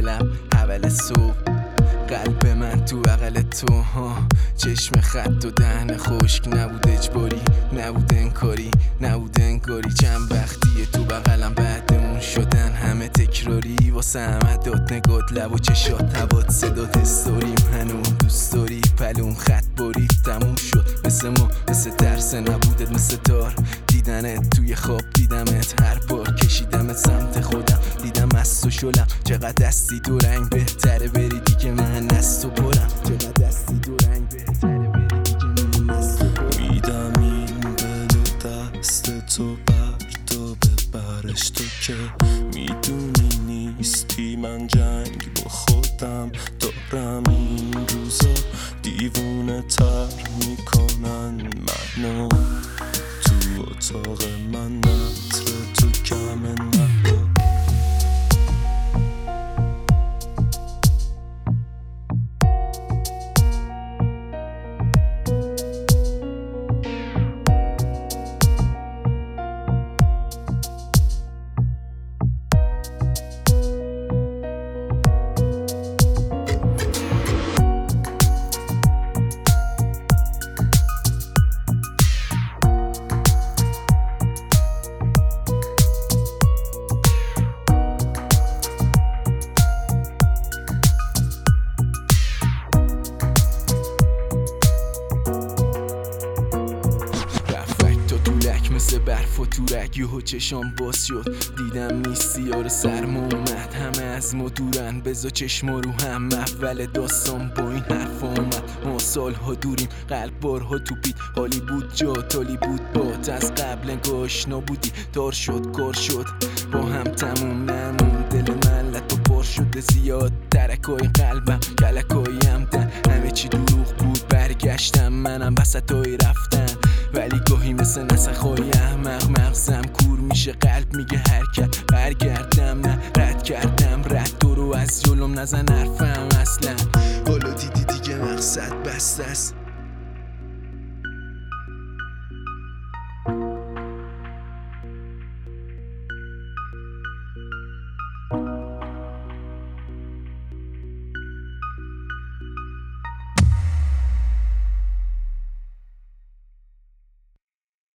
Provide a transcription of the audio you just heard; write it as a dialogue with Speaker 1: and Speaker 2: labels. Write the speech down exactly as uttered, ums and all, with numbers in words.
Speaker 1: دلم اول صبح، قلب من تو بغل تو ها، چشم خط و دهن خشک، نبود اجباری نبود انکاری نبود انگاری، چند وقتیه تو بغلم بعدمون شدن همه تکراری، واسه همه داد نگات لب و چشات هوات صدات استوریم هنوز دوست داری، پلوم خط برید تموم شد مثل ما، مثل ترس نبودت، مثل تار دیدنت توی خواب دیدمت، هر بار کشیدمت سمت خودم دیدم مست و شلم، چقدر دستی دو رنگ بهتره بری دیگه من از تو برم، چقدر دستی دو رنگ بهتره بری دیگه من از تو برم.
Speaker 2: میدم این دل و دست تو بردا ببرش، تو که میدونی نیستی من جنگ با خودم دارم، این روزا دیوونه تر میکنن منو، تو اتاق من نطر تو کم نبود.
Speaker 1: مثل برف و تورک یهو چشام باز شد دیدم نیستی، یار سرما اومد همه از ما دورن، بزا چشما رو هم اول داستان با این حرف اومد، ما سالها دوریم قلب بارها تو پید، حالی بود جا تالی بود بات، از قبل انگاه آشنا بودی دار شد کار شد با هم تموم نمون، دل من لطا بار شده زیاد، ترکای قلبم کلکای همدن، همه چی دروغ بود برگشتم منم وسطای رفتن، ولی گاهی مثل نسخهای احمق مغزم کور میشه، قلب میگه حرکت برگردم، نه رد کردم رد تو رو از جلوم نزن حرفم اصلا، حالا دیدی دیگه مقصد بسته است،